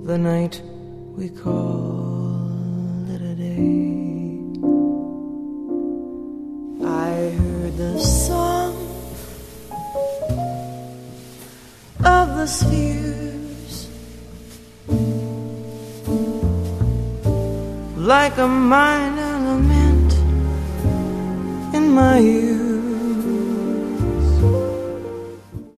the night we called it a day. I heard the song of the spheres like a minor lament in my ear.